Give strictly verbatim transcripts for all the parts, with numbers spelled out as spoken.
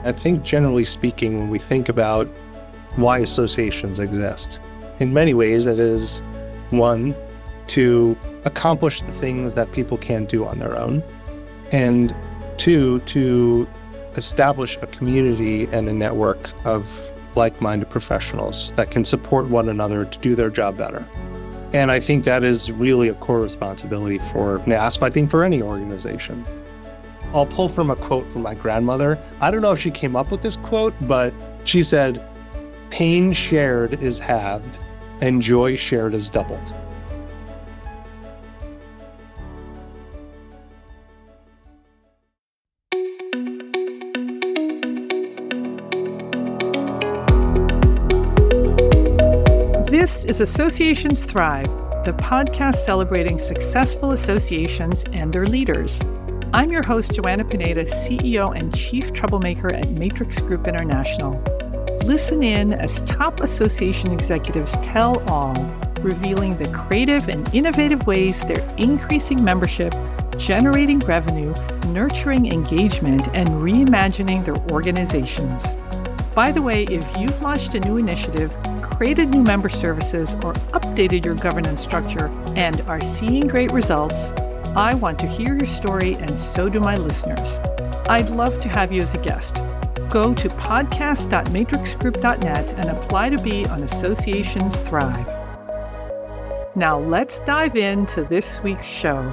I think generally speaking, when we think about why associations exist, in many ways it is, one, to accomplish the things that people can't do on their own, and two, to establish a community and a network of like-minded professionals that can support one another to do their job better. And I think that is really a core responsibility for NASP, I think for any organization. I'll pull from a quote from my grandmother. I don't know if she came up with this quote, but she said, "Pain shared is halved, and joy shared is doubled." This is Associations Thrive, the podcast celebrating successful associations and their leaders. I'm your host, Joanna Pineda, C E O and Chief Troublemaker at Matrix Group International. Listen in as top association executives tell all, revealing the creative and innovative ways they're increasing membership, generating revenue, nurturing engagement, and reimagining their organizations. By the way, if you've launched a new initiative, created new member services, or updated your governance structure and are seeing great results, I want to hear your story, and so do my listeners. I'd love to have you as a guest. Go to podcast dot matrix group dot net and apply to be on Associations Thrive. Now let's dive into this week's show.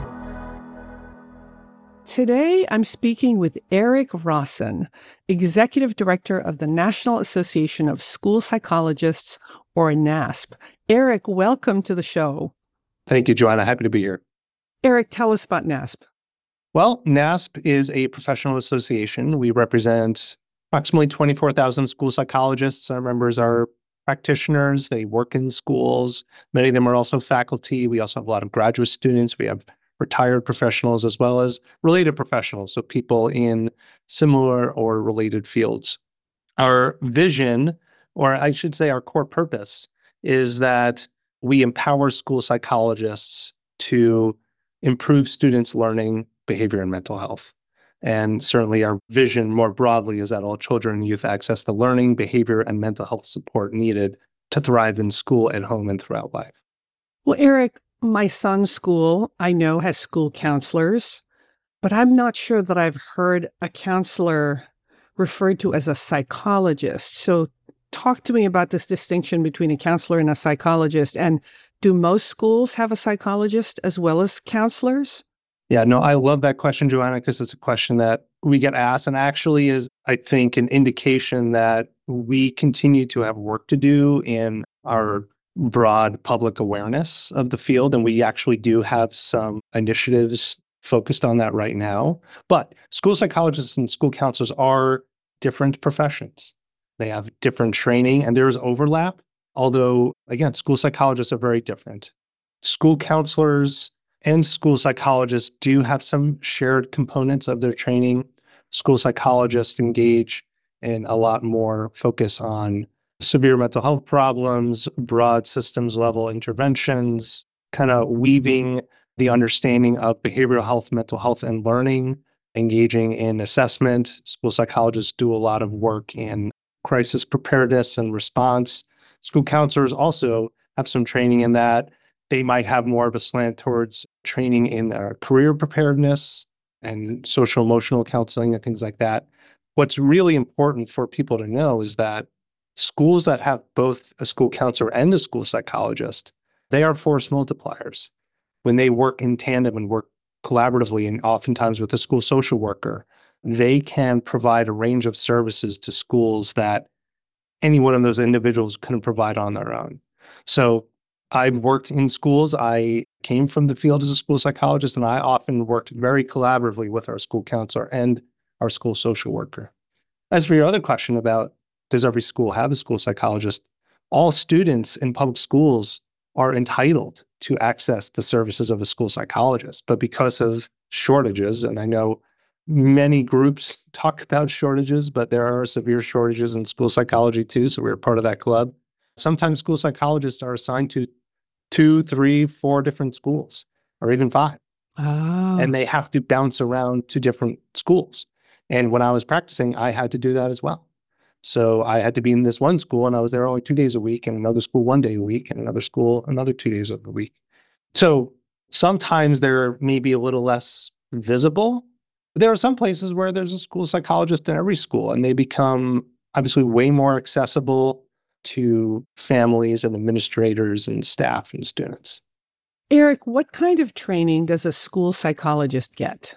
Today, I'm speaking with Eric Rawson, Executive Director of the National Association of School Psychologists, or NASP. Eric, welcome to the show. Thank you, Joanna. Happy to be here. Eric, tell us about NASP. Well, NASP is a professional association. We represent approximately twenty-four thousand school psychologists. Our members are practitioners. They work in schools. Many of them are also faculty. We also have a lot of graduate students. We have retired professionals as well as related professionals, so people in similar or related fields. Our vision, or I should say our core purpose, is that we empower school psychologists to improve students' learning, behavior, and mental health. And certainly our vision more broadly is that all children and youth access the learning, behavior, and mental health support needed to thrive in school, at home, and throughout life. Well, Eric, my son's school, I know, has school counselors, but I'm not sure that I've heard a counselor referred to as a psychologist. So talk to me about this distinction between a counselor and a psychologist. And do most schools have a psychologist as well as counselors? Yeah, no, I love that question, Joanna, because it's a question that we get asked and actually is, I think, an indication that we continue to have work to do in our broad public awareness of the field. And we actually do have some initiatives focused on that right now. But school psychologists and school counselors are different professions. They have different training and there is overlap. Although, again, school psychologists are very different. School counselors and school psychologists do have some shared components of their training. School psychologists engage in a lot more focus on severe mental health problems, broad systems level interventions, kind of weaving the understanding of behavioral health, mental health, and learning, engaging in assessment. School psychologists do a lot of work in crisis preparedness and response. School counselors also have some training in that. They might have more of a slant towards training in uh, career preparedness and social emotional counseling and things like that. What's really important for people to know is that schools that have both a school counselor and a school psychologist, they are force multipliers. When they work in tandem and work collaboratively and oftentimes with a school social worker, they can provide a range of services to schools that any one of those individuals couldn't provide on their own. So I've worked in schools. I came from the field as a school psychologist, and I often worked very collaboratively with our school counselor and our school social worker. As for your other question about does every school have a school psychologist, all students in public schools are entitled to access the services of a school psychologist. But because of shortages, and I know many groups talk about shortages, but there are severe shortages in school psychology too, so we're part of that club. Sometimes school psychologists are assigned to two, three, four different schools, or even five. Oh. And they have to bounce around to different schools. And when I was practicing, I had to do that as well. So I had to be in this one school and I was there only two days a week, and another school one day a week, and another school another two days of the week. So sometimes they're maybe a little less visible. There are some places where there's a school psychologist in every school, and they become obviously way more accessible to families and administrators and staff and students. Eric, what kind of training does a school psychologist get?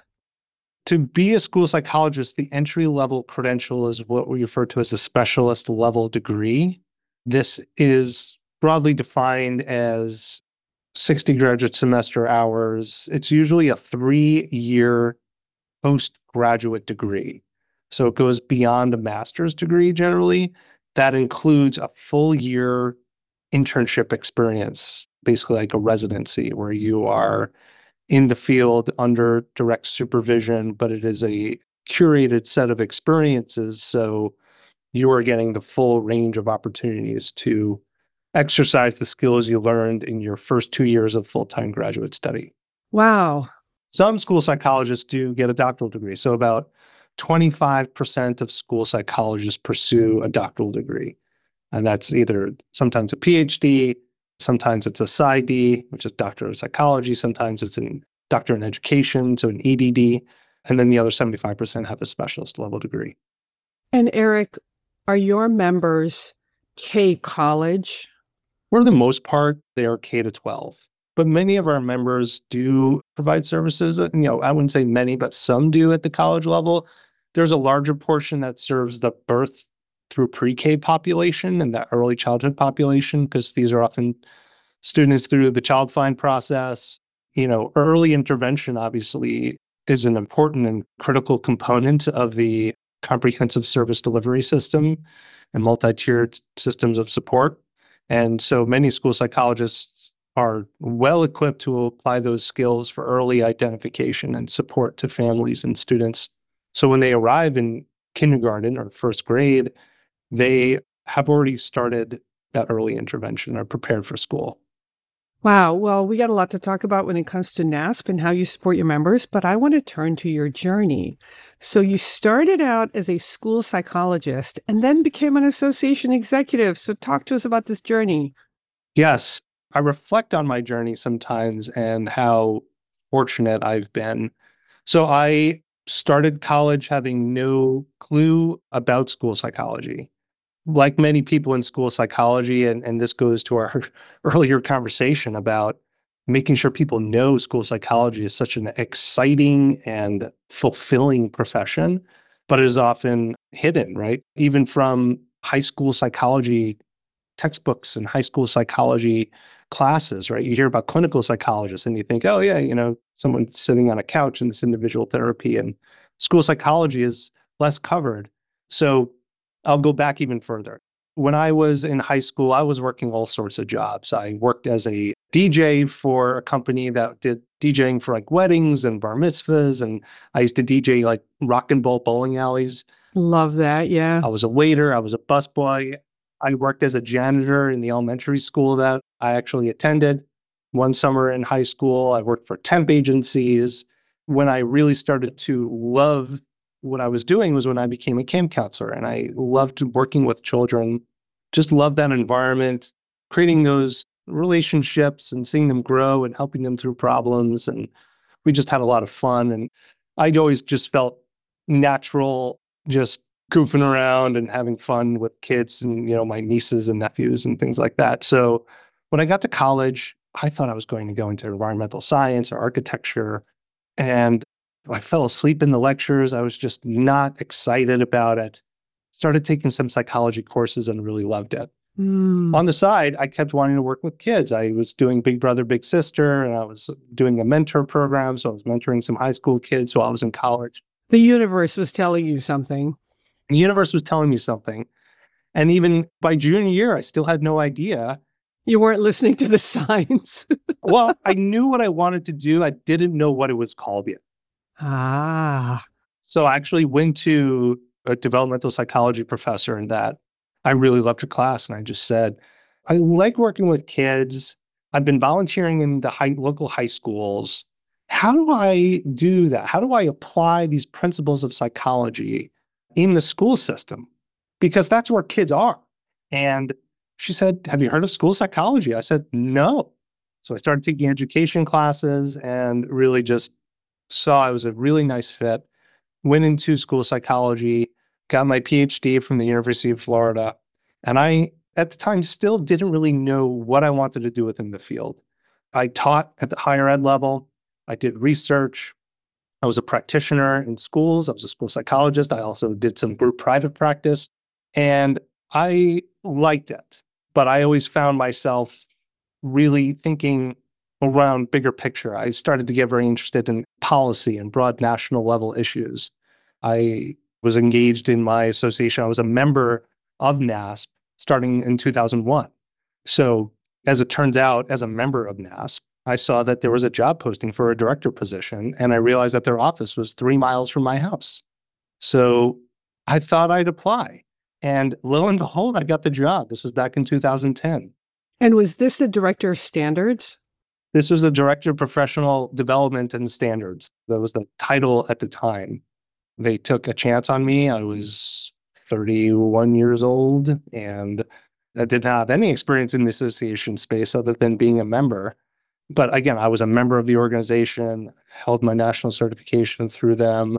To be a school psychologist, the entry-level credential is what we refer to as a specialist level degree. This is broadly defined as sixty graduate semester hours. It's usually a three-year postgraduate degree. So it goes beyond a master's degree generally. That includes a full year internship experience, basically like a residency where you are in the field under direct supervision, but it is a curated set of experiences. So you are getting the full range of opportunities to exercise the skills you learned in your first two years of full-time graduate study. Wow. Some school psychologists do get a doctoral degree. So about twenty-five percent of school psychologists pursue a doctoral degree. And that's either sometimes a PhD, sometimes it's a PsyD, which is Doctor of Psychology. Sometimes it's a Doctor in Education, so an E D D. And then the other seventy-five percent have a specialist level degree. And Eric, are your members K college? For the most part, they are K to twelve. But many of our members do provide services. You know, I wouldn't say many, but some do at the college level. There's a larger portion that serves the birth through pre-K population and the early childhood population, because these are often students through the child find process. You know, early intervention obviously is an important and critical component of the comprehensive service delivery system and multi-tiered systems of support. And so many school psychologists are well equipped to apply those skills for early identification and support to families and students. So when they arrive in kindergarten or first grade, they have already started that early intervention, are prepared for school. Wow. Well, we got a lot to talk about when it comes to NASP and how you support your members, but I want to turn to your journey. So you started out as a school psychologist and then became an association executive. So talk to us about this journey. Yes. I reflect on my journey sometimes and how fortunate I've been. So I started college having no clue about school psychology. Like many people in school psychology, and, and this goes to our earlier conversation about making sure people know school psychology is such an exciting and fulfilling profession, but it is often hidden, right? Even from high school psychology textbooks and high school psychology classes, right? You hear about clinical psychologists and you think, oh yeah, you know, someone sitting on a couch in this individual therapy, and school psychology is less covered. So I'll go back even further. When I was in high school, I was working all sorts of jobs. I worked as a D J for a company that did DJing for like weddings and bar mitzvahs. And I used to D J like rock and roll bowling alleys. Love that. Yeah. I was a waiter. I was a busboy. I worked as a janitor in the elementary school that I actually attended. One summer in high school, I worked for temp agencies. When I really started to love what I was doing was when I became a camp counselor, and I loved working with children, just loved that environment, creating those relationships and seeing them grow and helping them through problems. And we just had a lot of fun. And I'd always just felt natural, just goofing around and having fun with kids and, you know, my nieces and nephews and things like that. So when I got to college, I thought I was going to go into environmental science or architecture. And I fell asleep in the lectures. I was just not excited about it. Started taking some psychology courses and really loved it. Mm. On the side, I kept wanting to work with kids. I was doing Big Brother, Big Sister, and I was doing a mentor program. So I was mentoring some high school kids while I was in college. The universe was telling you something. The universe was telling me something. And even by junior year, I still had no idea. You weren't listening to the signs. Well, I knew what I wanted to do. I didn't know what it was called yet. Ah. So I actually went to a developmental psychology professor and that I really loved her class. And I just said, I like working with kids. I've been volunteering in the high, local high schools. how do I do that? How do I apply these principles of psychology in the school system? Because that's where kids are. And she said, have you heard of school psychology? I said, no. So I started taking education classes and really just saw it was a really nice fit. Went into school psychology, got my PhD from the University of Florida. And I, at the time, still didn't really know what I wanted to do within the field. I taught at the higher ed level. I did research. I was a practitioner in schools. I was a school psychologist. I also did some group private practice. And I liked it. But I always found myself really thinking around bigger picture. I started to get very interested in policy and broad national level issues. I was engaged in my association. I was a member of NASP starting in two thousand one. So as it turns out, as a member of NASP, I saw that there was a job posting for a director position, and I realized that their office was three miles from my house. So I thought I'd apply. And lo and behold, I got the job. This was back in two thousand ten. And was this the director of standards? This was the Director of Professional Development and Standards. That was the title at the time. They took a chance on me. I was thirty-one years old, and I didn't have any experience in the association space other than being a member. But again, I was a member of the organization, held my national certification through them,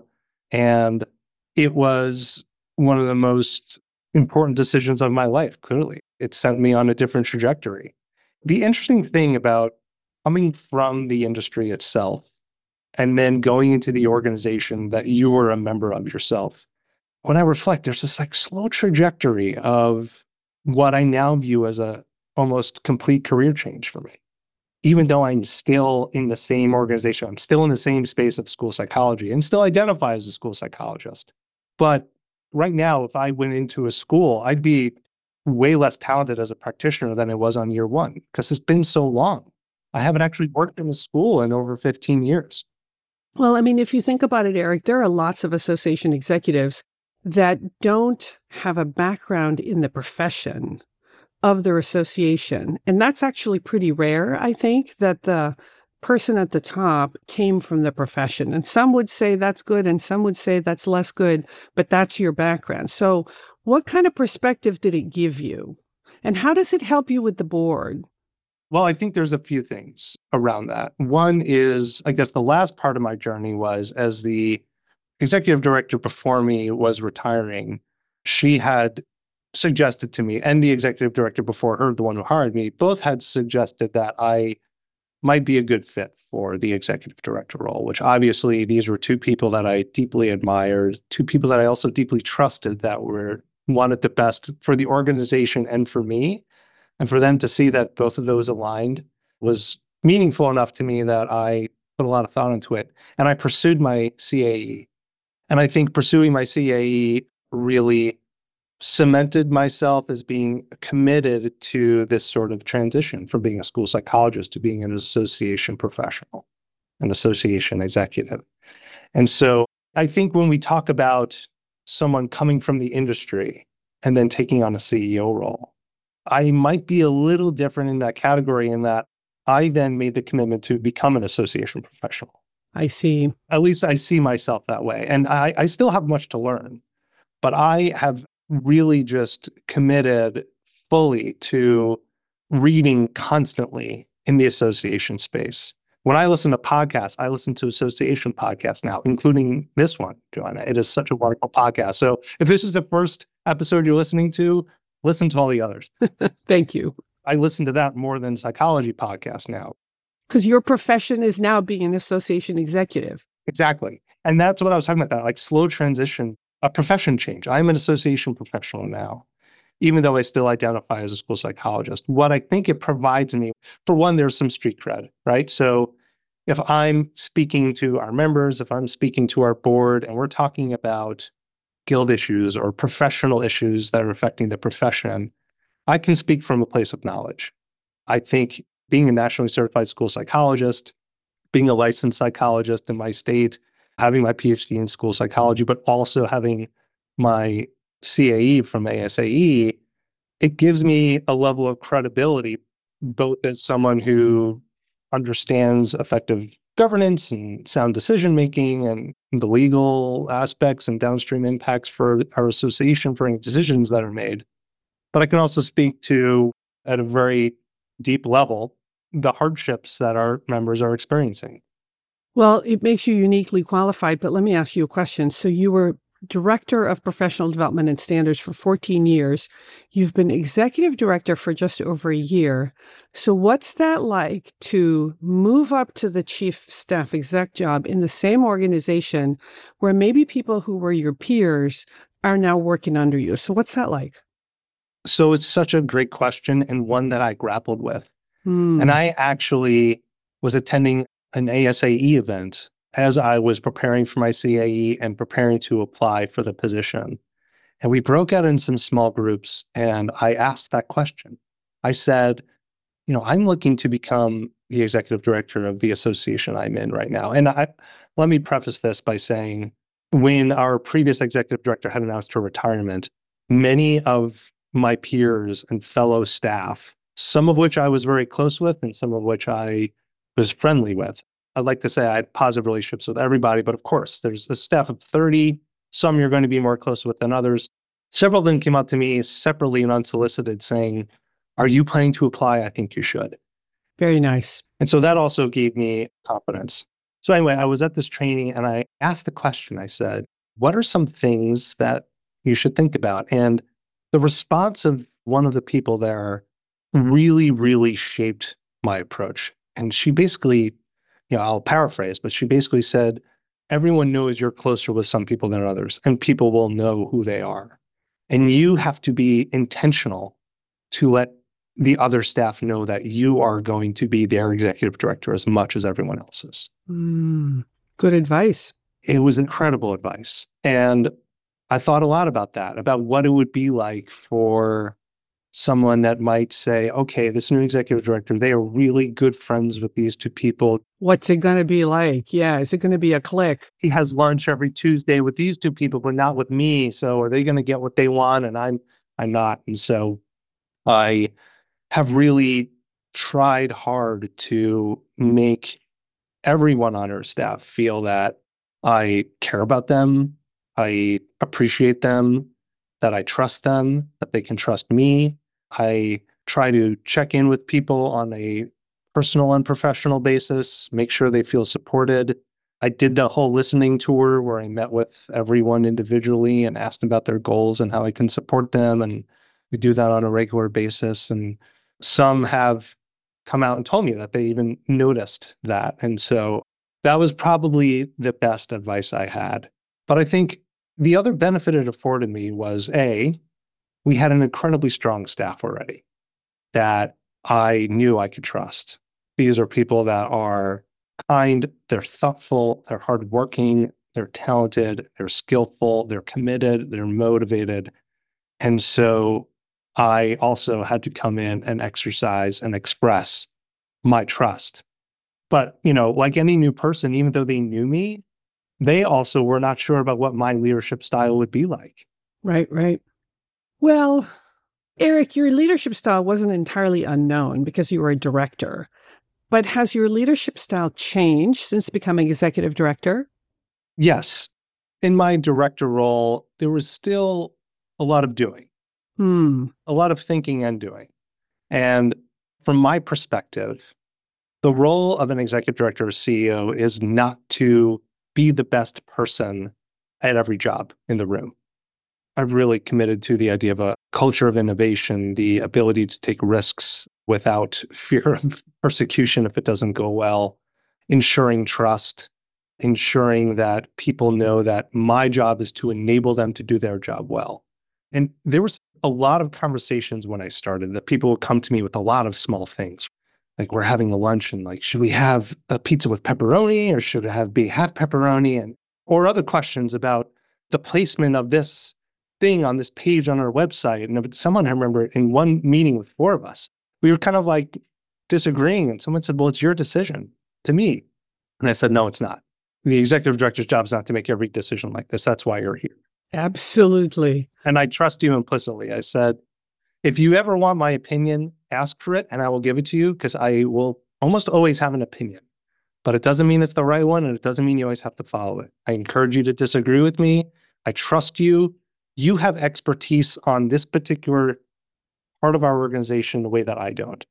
and it was one of the most important decisions of my life, clearly. It sent me on a different trajectory. The interesting thing about coming from the industry itself and then going into the organization that you were a member of yourself, when I reflect, there's this like slow trajectory of what I now view as a almost complete career change for me. Even though I'm still in the same organization, I'm still in the same space of school psychology and still identify as a school psychologist. But right now, if I went into a school, I'd be way less talented as a practitioner than I was on year one because it's been so long. I haven't actually worked in a school in over fifteen years. Well, I mean, if you think about it, Eric, there are lots of association executives that don't have a background in the profession of their association. And that's actually pretty rare, I think, that the person at the top came from the profession. And some would say that's good and some would say that's less good, but that's your background. So what kind of perspective did it give you? And how does it help you with the board? Well, I think there's a few things around that. One is, I guess the last part of my journey was as the executive director before me was retiring, she had suggested to me, and the executive director before her, the one who hired me, both had suggested that I might be a good fit for the executive director role, which obviously these were two people that I deeply admired, two people that I also deeply trusted that were wanted the best for the organization and for me. And for them to see that both of those aligned was meaningful enough to me that I put a lot of thought into it. And I pursued my C A E. And I think pursuing my C A E really cemented myself as being committed to this sort of transition from being a school psychologist to being an association professional, an association executive. And so I think when we talk about someone coming from the industry and then taking on a C E O role, I might be a little different in that category in that I then made the commitment to become an association professional. I see. At least I see myself that way. And I, I still have much to learn, but I have really just committed fully to reading constantly in the association space. When I listen to podcasts, I listen to association podcasts now, including this one, Joanna. It is such a wonderful podcast. So if this is the first episode you're listening to, listen to all the others. Thank you. I listen to that more than psychology podcasts now. Because your profession is now being an association executive. Exactly. And that's what I was talking about, that like slow transition, a profession change. I'm an association professional now, even though I still identify as a school psychologist. What I think it provides me, for one, there's some street cred, right? So if I'm speaking to our members, if I'm speaking to our board, and we're talking about guild issues or professional issues that are affecting the profession, I can speak from a place of knowledge. I think being a nationally certified school psychologist, being a licensed psychologist in my state, having my PhD in school psychology, but also having my C A E from A S A E, it gives me a level of credibility, both as someone who understands effective governance and sound decision making and the legal aspects and downstream impacts for our association for any decisions that are made. But I can also speak to, at a very deep level, the hardships that our members are experiencing. Well, it makes you uniquely qualified, but let me ask you a question. So you were Director of Professional Development and Standards for fourteen years. You've been Executive Director for just over a year. So what's that like to move up to the Chief Staff Exec job in the same organization where maybe people who were your peers are now working under you? So what's that like? So it's such a great question and one that I grappled with. Hmm. And I actually was attending an A S A E event as I was preparing for my C A E and preparing to apply for the position. And we broke out in some small groups and I asked that question. I said, you know, I'm looking to become the executive director of the association I'm in right now. And I, let me preface this by saying, when our previous executive director had announced her retirement, many of my peers and fellow staff, some of which I was very close with and some of which I was friendly with. I'd like to say I had positive relationships with everybody, but of course, there's a staff of thirty. Some you're going to be more close with than others. Several of them came up to me separately and unsolicited saying, are you planning to apply? I think you should. Very nice. And so that also gave me confidence. So anyway, I was at this training and I asked the question, I said, what are some things that you should think about? And the response of one of the people there really, really shaped my approach. And she basically, you know, I'll paraphrase, but she basically said, everyone knows you're closer with some people than others, and people will know who they are. And you have to be intentional to let the other staff know that you are going to be their executive director as much as everyone else is. Mm, good advice. It was incredible advice. And I thought a lot about that, about what it would be like for someone that might say, okay, this new executive director, they are really good friends with these two people. What's it going to be like? Yeah. Is it going to be a clique? He has lunch every Tuesday with these two people, but not with me. So are they going to get what they want? And I'm, I'm not. And so I have really tried hard to make everyone on our staff feel that I care about them, I appreciate them, that I trust them, that they can trust me. I try to check in with people on a personal and professional basis, make sure they feel supported. I did the whole listening tour where I met with everyone individually and asked about their goals and how I can support them. And we do that on a regular basis. And some have come out and told me that they even noticed that. And so that was probably the best advice I had. But I think the other benefit it afforded me was, A, we had an incredibly strong staff already that I knew I could trust. These are people that are kind, they're thoughtful, they're hardworking, they're talented, they're skillful, they're committed, they're motivated. And so I also had to come in and exercise and express my trust. But, you know, like any new person, even though they knew me, they also were not sure about what my leadership style would be like. Right, right. Well, Eric, your leadership style wasn't entirely unknown because you were a director. But has your leadership style changed since becoming executive director? Yes. In my director role, there was still a lot of doing, Hmm. a lot of thinking and doing. And from my perspective, the role of an executive director or C E O is not to be the best person at every job in the room. I've really committed to the idea of a culture of innovation, the ability to take risks without fear of persecution if it doesn't go well, ensuring trust, ensuring that people know that my job is to enable them to do their job well. And there was a lot of conversations when I started that people would come to me with a lot of small things. Like, we're having a lunch and like, should we have a pizza with pepperoni or should it have be half pepperoni? And or other questions about the placement of this thing on this page on our website. And someone, I remember in one meeting with four of us, we were kind of like disagreeing. And someone said, well, it's your decision to me. And I said, no, it's not. The executive director's job is not to make every decision like this. That's why you're here. Absolutely. And I trust you implicitly. I said, if you ever want my opinion, ask for it and I will give it to you because I will almost always have an opinion. but it doesn't mean it's the right one, and it doesn't mean you always have to follow it. I encourage you to disagree with me. I trust you. You have expertise on this particular part of our organization the way that I don't.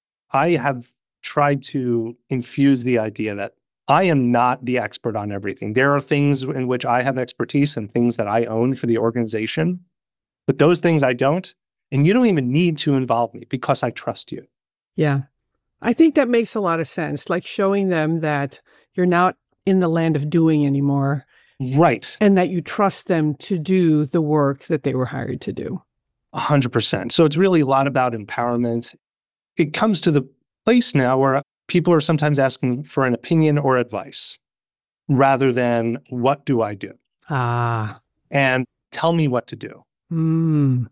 I have tried to infuse the idea that I am not the expert on everything. There are things in which I have expertise and things that I own for the organization, but those things I don't. And you don't even need to involve me because I trust you. Yeah. I think that makes a lot of sense, like showing them that you're not in the land of doing anymore. Right. And that you trust them to do the work that they were hired to do. A hundred percent. So it's really a lot about empowerment. It comes to the place now where people are sometimes asking for an opinion or advice rather than what do I do? Ah. And tell me what to do. Mm.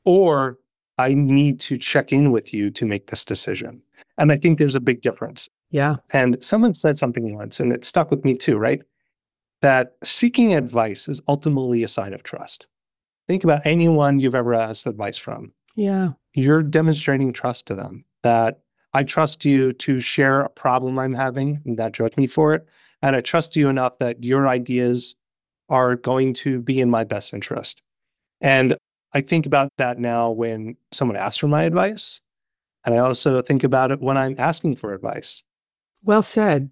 Or I need to check in with you to make this decision. And I think there's a big difference. Yeah. And someone said something once, and it stuck with me too, right? That seeking advice is ultimately a sign of trust. Think about anyone you've ever asked advice from. Yeah. You're demonstrating trust to them, that I trust you to share a problem I'm having and not judge me for it. And I trust you enough that your ideas are going to be in my best interest. And I think about that now when someone asks for my advice. And I also think about it when I'm asking for advice. Well said.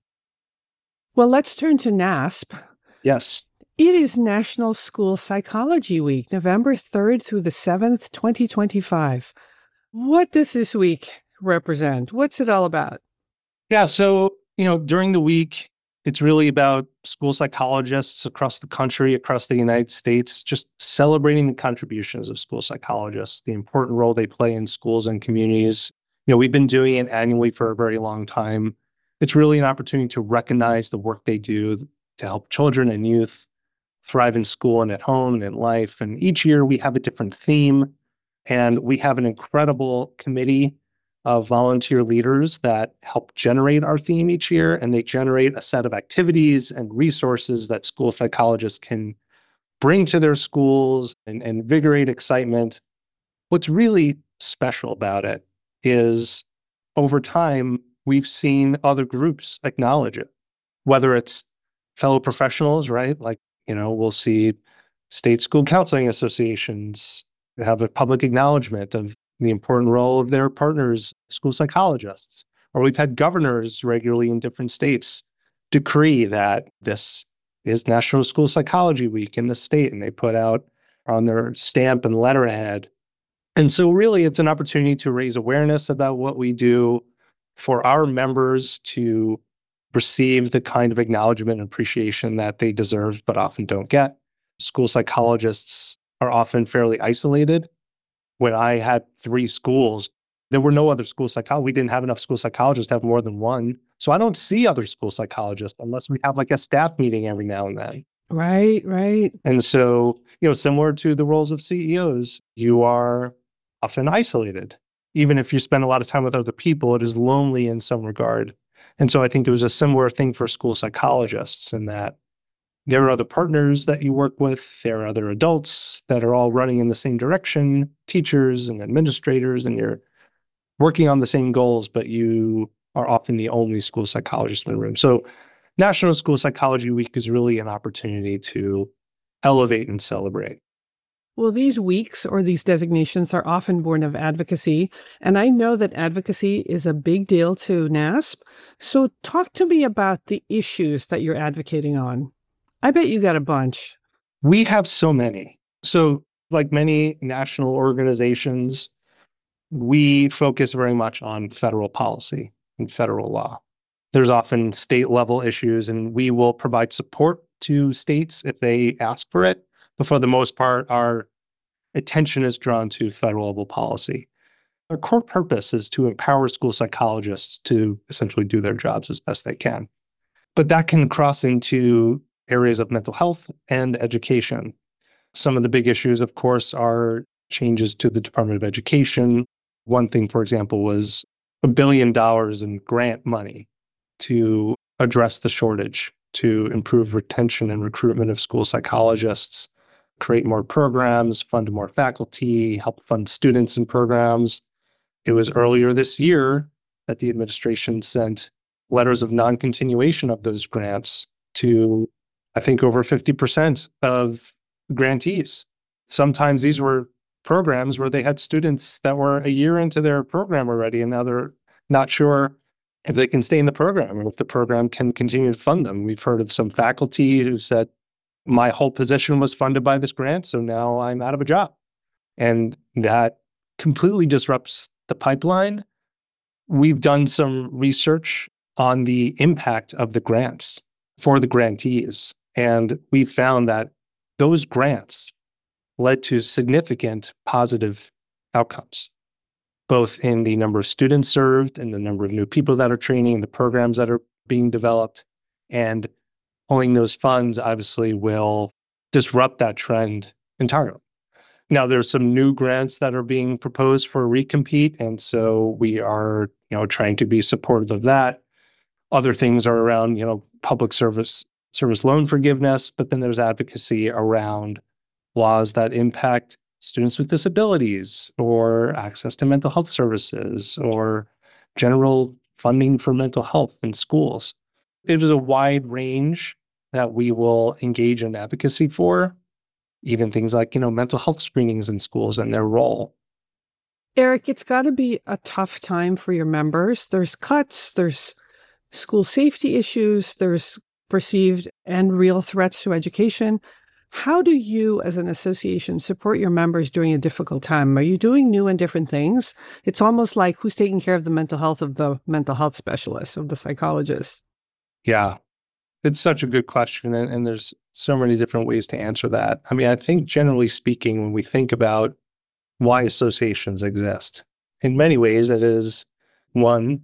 Well, let's turn to NASP. Yes. It is National School Psychology Week, November third through the seventh, twenty twenty-five. What does this week represent? What's it all about? Yeah, so, you know, during the week, it's really about school psychologists across the country, across the United States, just celebrating the contributions of school psychologists, the important role they play in schools and communities. You know, we've been doing it annually for a very long time. It's really an opportunity to recognize the work they do to help children and youth thrive in school and at home and in life. And each year we have a different theme, and we have an incredible committee of volunteer leaders that help generate our theme each year, and they generate a set of activities and resources that school psychologists can bring to their schools and, and invigorate excitement. What's really special about it is over time, we've seen other groups acknowledge it, whether it's fellow professionals, right? Like, you know, we'll see state school counseling associations have a public acknowledgement of the important role of their partners, school psychologists. Or we've had governors regularly in different states decree that this is National School Psychology Week in the state, and they put out on their stamp and letterhead. And so really it's an opportunity to raise awareness about what we do, for our members to receive the kind of acknowledgement and appreciation that they deserve but often don't get. School psychologists are often fairly isolated. When I had three schools, there were no other school psychologists. We didn't have enough school psychologists to have more than one. So I don't see other school psychologists unless we have like a staff meeting every now and then. Right, right. And so, you know, similar to the roles of C E Os, you are often isolated. Even if you spend a lot of time with other people, it is lonely in some regard. And so I think it was a similar thing for school psychologists in that there are other partners that you work with. There are other adults that are all running in the same direction, teachers and administrators, and you're working on the same goals, but you are often the only school psychologist in the room. So National School Psychology Week is really an opportunity to elevate and celebrate. Well, these weeks or these designations are often born of advocacy, and I know that advocacy is a big deal to NASP. So talk to me about the issues that you're advocating on. I bet you got a bunch. We have so many. So like many national organizations, we focus very much on federal policy and federal law. There's often state level issues, and we will provide support to states if they ask for it. But for the most part, our attention is drawn to federal level policy. Our core purpose is to empower school psychologists to essentially do their jobs as best they can. But that can cross into areas of mental health and education. Some of the big issues, of course, are changes to the Department of Education. One thing, for example, was a billion dollars in grant money to address the shortage, to improve retention and recruitment of school psychologists, create more programs, fund more faculty, help fund students in programs. It was earlier this year that the administration sent letters of non-continuation of those grants to, I think, over fifty percent of grantees. Sometimes these were programs where they had students that were a year into their program already, and now they're not sure if they can stay in the program or if the program can continue to fund them. We've heard of some faculty who said, my whole position was funded by this grant, so now I'm out of a job. And that completely disrupts the pipeline. We've done some research on the impact of the grants for the grantees, and we found that those grants led to significant positive outcomes, both in the number of students served and the number of new people that are training, the programs that are being developed. And pulling those funds obviously will disrupt that trend entirely. Now, there's some new grants that are being proposed for recompete, and so we are, you know, trying to be supportive of that. Other things are around, you know, public service service loan forgiveness, but then there's advocacy around laws that impact students with disabilities or access to mental health services or general funding for mental health in schools. There's a wide range that we will engage in advocacy for, even things like, you know, mental health screenings in schools and their role. Eric, it's got to be a tough time for your members. There's cuts, there's school safety issues, there's perceived and real threats to education. How do you, as an association, support your members during a difficult time? Are you doing new and different things? It's almost like who's taking care of the mental health of the mental health specialists, of the psychologists? Yeah, it's such a good question. And, and there's so many different ways to answer that. I mean, I think generally speaking, when we think about why associations exist, in many ways, it is one,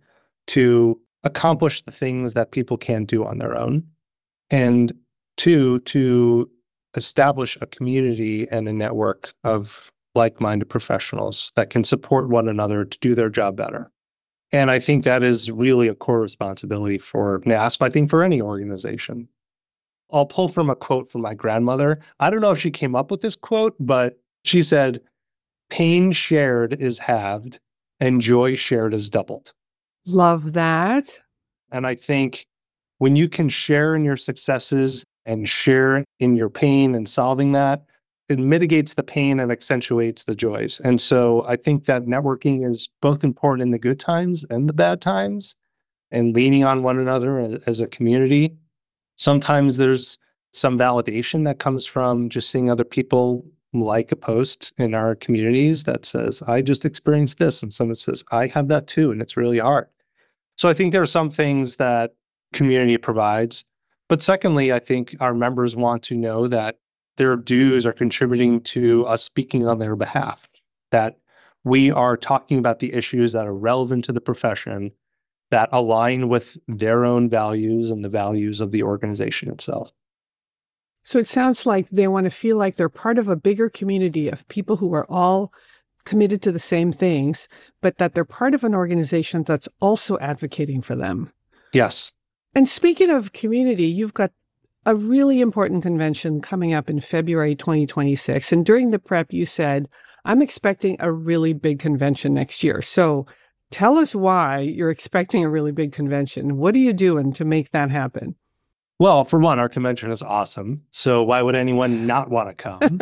to accomplish the things that people can't do on their own, and two, to establish a community and a network of like-minded professionals that can support one another to do their job better. And I think that is really a core responsibility for NASP, I think for any organization. I'll pull from a quote from my grandmother. I don't know if she came up with this quote, but she said, "Pain shared is halved and joy shared is doubled." Love that. And I think when you can share in your successes and share in your pain and solving that, it mitigates the pain and accentuates the joys. And so I think that networking is both important in the good times and the bad times, and leaning on one another as a community. Sometimes there's some validation that comes from just seeing other people like a post in our communities that says, I just experienced this. And someone says, I have that too, and it's really hard. So I think there are some things that community provides. But secondly, I think our members want to know that their dues are contributing to us speaking on their behalf, that we are talking about the issues that are relevant to the profession, that align with their own values and the values of the organization itself. So it sounds like they want to feel like they're part of a bigger community of people who are all committed to the same things, but that they're part of an organization that's also advocating for them. Yes. And speaking of community, you've got a really important convention coming up in February twenty twenty-six. And during the prep, you said, I'm expecting a really big convention next year. So tell us why you're expecting a really big convention. What are you doing to make that happen? Well, for one, our convention is awesome. So why would anyone not want to come?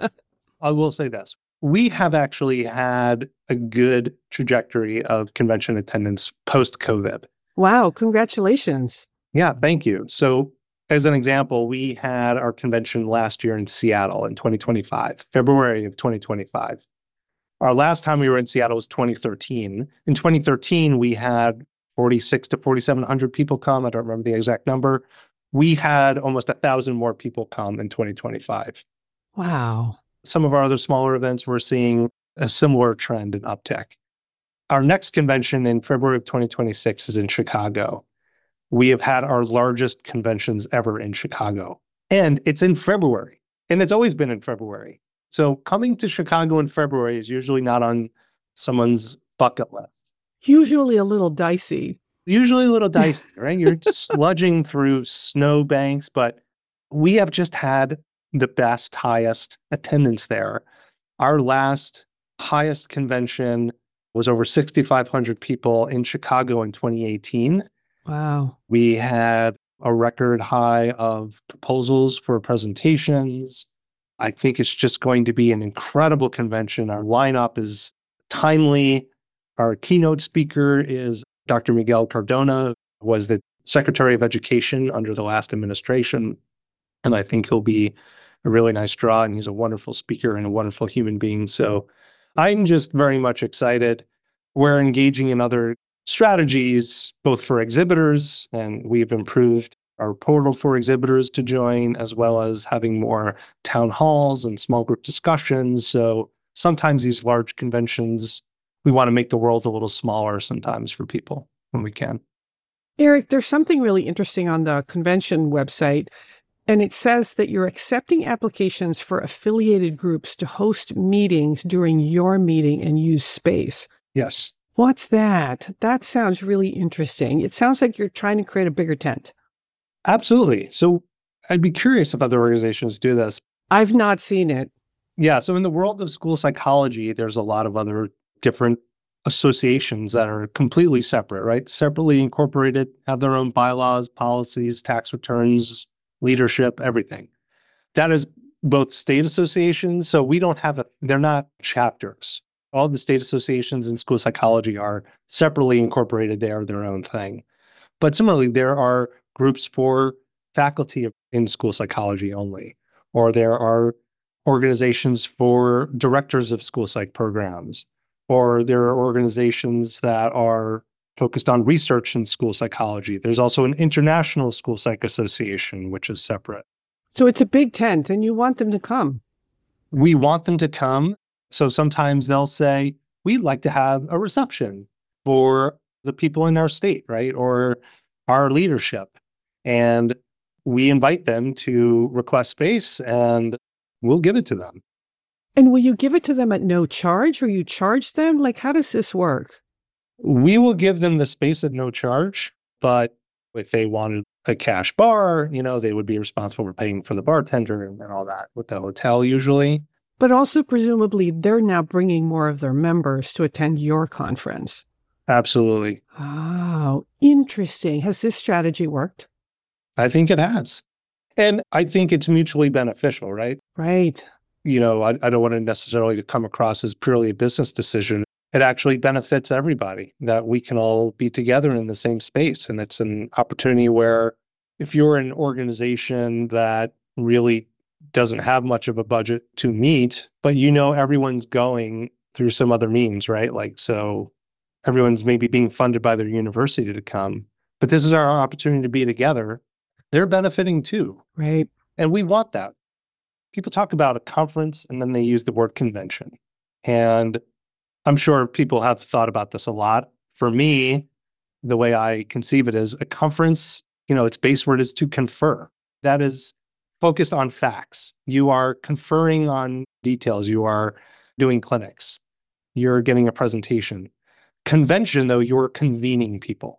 I will say this. We have actually had a good trajectory of convention attendance post-COVID. Wow, congratulations. Yeah, thank you. So as an example, we had our convention last year in Seattle in twenty twenty-five, February of twenty twenty-five. Our last time we were in Seattle was twenty thirteen. In twenty thirteen, we had forty-six to forty-seven hundred people come. I don't remember the exact number. We had almost a thousand more people come in twenty twenty-five. Wow. Some of our other smaller events, we're seeing a similar trend in uptick. Our next convention in February of twenty twenty-six is in Chicago. We have had our largest conventions ever in Chicago. And it's in February. And it's always been in February. So coming to Chicago in February is usually not on someone's bucket list. Usually a little dicey. Usually a little dicey, right? You're sludging through snowbanks, but we have just had the best, highest attendance there. Our last highest convention was over six thousand five hundred people in Chicago in twenty eighteen. Wow. We had a record high of proposals for presentations. I think it's just going to be an incredible convention. Our lineup is timely. Our keynote speaker is Doctor Miguel Cardona, who was the Secretary of Education under the last administration. And I think he'll be a really nice draw. And he's a wonderful speaker and a wonderful human being. So I'm just very much excited. We're engaging in other strategies, both for exhibitors, and we've improved our portal for exhibitors to join, as well as having more town halls and small group discussions. So sometimes these large conventions, we want to make the world a little smaller sometimes for people when we can. Eric, there's something really interesting on the convention website, and it says that you're accepting applications for affiliated groups to host meetings during your meeting and use space. Yes. What's that? That sounds really interesting. It sounds like you're trying to create a bigger tent. Absolutely. So I'd be curious if other organizations do this. I've not seen it. Yeah. So in the world of school psychology, there's a lot of other different associations that are completely separate, right? Separately incorporated, have their own bylaws, policies, tax returns, leadership, everything. That is both state associations. So we don't have a, they're not chapters. All the state associations in school psychology are separately incorporated. They are their own thing. But similarly, there are groups for faculty in school psychology only, or there are organizations for directors of school psych programs, or there are organizations that are focused on research in school psychology. There's also an international school psych association, which is separate. So it's a big tent and you want them to come. We want them to come. So sometimes they'll say, we'd like to have a reception for the people in our state, right? Or our leadership. And we invite them to request space and we'll give it to them. And will you give it to them at no charge, or you charge them? Like, how does this work? We will give them the space at no charge, but if they wanted a cash bar, you know, they would be responsible for paying for the bartender and, and all that with the hotel usually. But also presumably they're now bringing more of their members to attend your conference. Absolutely. Oh, interesting. Has this strategy worked? I think it has. And I think it's mutually beneficial, right? Right. You know, I, I don't want to necessarily come across as purely a business decision. It actually benefits everybody that we can all be together in the same space. And it's an opportunity where if you're an organization that really doesn't have much of a budget to meet, but you know everyone's going through some other means, right? Like, so everyone's maybe being funded by their university to come, but this is our opportunity to be together. They're benefiting too. Right. And we want that. People talk about a conference and then they use the word convention. And I'm sure people have thought about this a lot. For me, the way I conceive it is a conference, you know, its base word is to confer. That is focused on facts. You are conferring on details. You are doing clinics. You're getting a presentation. Convention, though, you're convening people.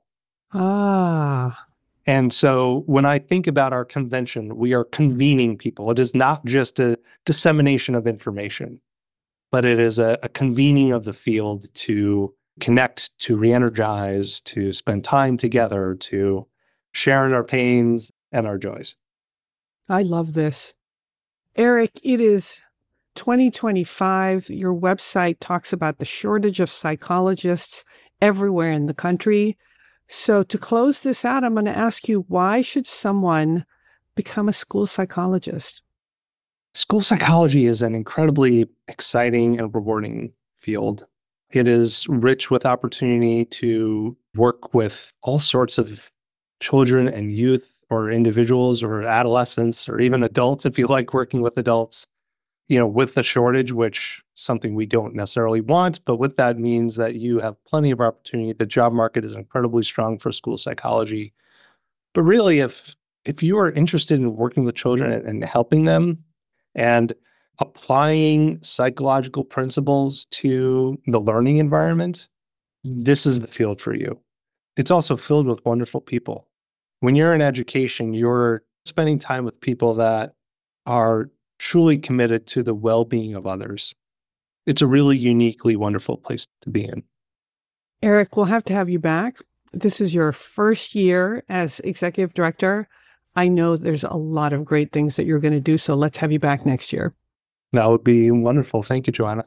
Ah. And so when I think about our convention, we are convening people. It is not just a dissemination of information, but it is a, a convening of the field to connect, to re-energize, to spend time together, to share in our pains and our joys. I love this. Eric, it is twenty twenty-five. Your website talks about the shortage of psychologists everywhere in the country. So to close this out, I'm going to ask you, why should someone become a school psychologist? School psychology is an incredibly exciting and rewarding field. It is rich with opportunity to work with all sorts of children and youth or individuals or adolescents or even adults if you like working with adults. You know, with the shortage, which something we don't necessarily want, but what that means that you have plenty of opportunity. The job market is incredibly strong for school psychology. But really, if if you are interested in working with children and, and helping them and applying psychological principles to the learning environment, this is the field for you. It's also filled with wonderful people. When you're in education, you're spending time with people that are truly committed to the well-being of others. It's a really uniquely wonderful place to be in. Eric, we'll have to have you back. this is your first year as executive director. I know there's a lot of great things that you're going to do, so let's have you back next year. That would be wonderful. Thank you, Joanna.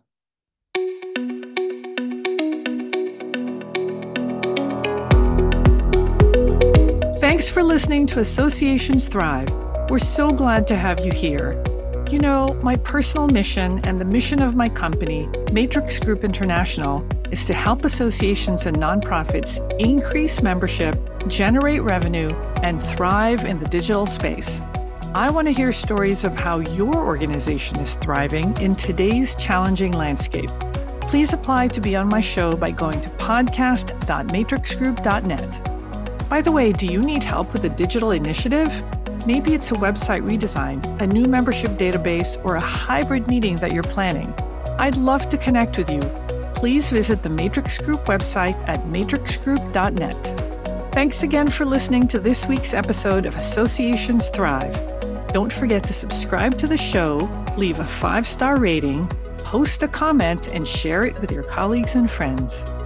Thanks for listening to Associations Thrive. We're so glad to have you here. You know, my personal mission and the mission of my company, Matrix Group International, is to help associations and nonprofits increase membership, generate revenue, and thrive in the digital space. I want to hear stories of how your organization is thriving in today's challenging landscape. Please apply to be on my show by going to podcast dot matrix group dot net. By the way, do you need help with a digital initiative? Maybe it's a website redesign, a new membership database, or a hybrid meeting that you're planning. I'd love to connect with you. Please visit the Matrix Group website at matrix group dot net. Thanks again for listening to this week's episode of Associations Thrive. Don't forget to subscribe to the show, leave a five-star rating, post a comment, and share it with your colleagues and friends.